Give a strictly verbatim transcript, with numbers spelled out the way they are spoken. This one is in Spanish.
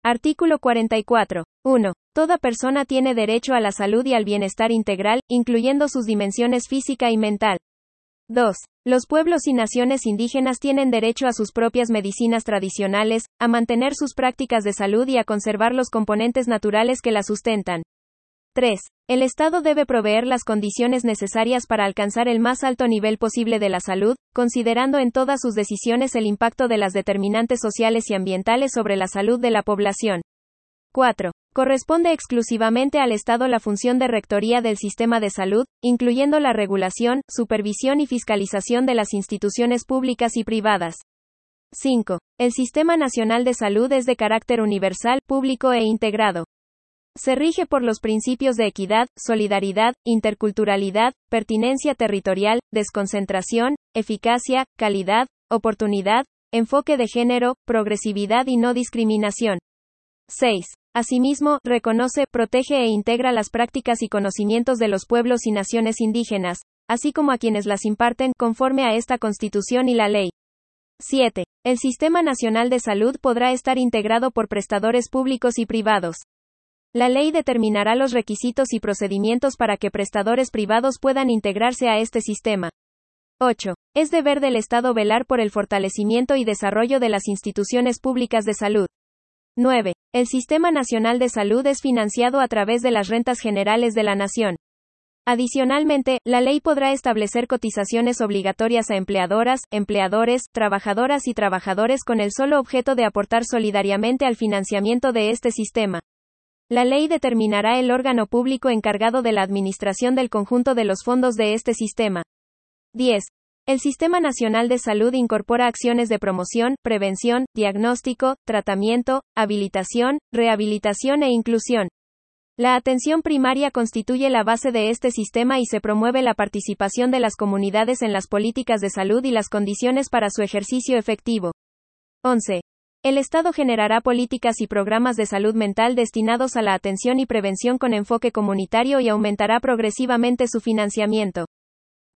Artículo cuarenta y cuatro. uno. Toda persona tiene derecho a la salud y al bienestar integral, incluyendo sus dimensiones física y mental. dos. Los pueblos y naciones indígenas tienen derecho a sus propias medicinas tradicionales, a mantener sus prácticas de salud y a conservar los componentes naturales que la sustentan. tres. El Estado debe proveer las condiciones necesarias para alcanzar el más alto nivel posible de la salud, considerando en todas sus decisiones el impacto de las determinantes sociales y ambientales sobre la salud de la población. cuatro. Corresponde exclusivamente al Estado la función de rectoría del sistema de salud, incluyendo la regulación, supervisión y fiscalización de las instituciones públicas y privadas. cinco. El Sistema Nacional de Salud es de carácter universal, público e integrado. Se rige por los principios de equidad, solidaridad, interculturalidad, pertinencia territorial, desconcentración, eficacia, calidad, oportunidad, enfoque de género, progresividad y no discriminación. seis. Asimismo, reconoce, protege e integra las prácticas y conocimientos de los pueblos y naciones indígenas, así como a quienes las imparten, conforme a esta Constitución y la ley. siete. El Sistema Nacional de Salud podrá estar integrado por prestadores públicos y privados. La ley determinará los requisitos y procedimientos para que prestadores privados puedan integrarse a este sistema. ocho. Es deber del Estado velar por el fortalecimiento y desarrollo de las instituciones públicas de salud. nueve. El Sistema Nacional de Salud es financiado a través de las rentas generales de la nación. Adicionalmente, la ley podrá establecer cotizaciones obligatorias a empleadoras, empleadores, trabajadoras y trabajadores con el solo objeto de aportar solidariamente al financiamiento de este sistema. La ley determinará el órgano público encargado de la administración del conjunto de los fondos de este sistema. diez. El Sistema Nacional de Salud incorpora acciones de promoción, prevención, diagnóstico, tratamiento, habilitación, rehabilitación e inclusión. La atención primaria constituye la base de este sistema y se promueve la participación de las comunidades en las políticas de salud y las condiciones para su ejercicio efectivo. once. El Estado generará políticas y programas de salud mental destinados a la atención y prevención con enfoque comunitario y aumentará progresivamente su financiamiento.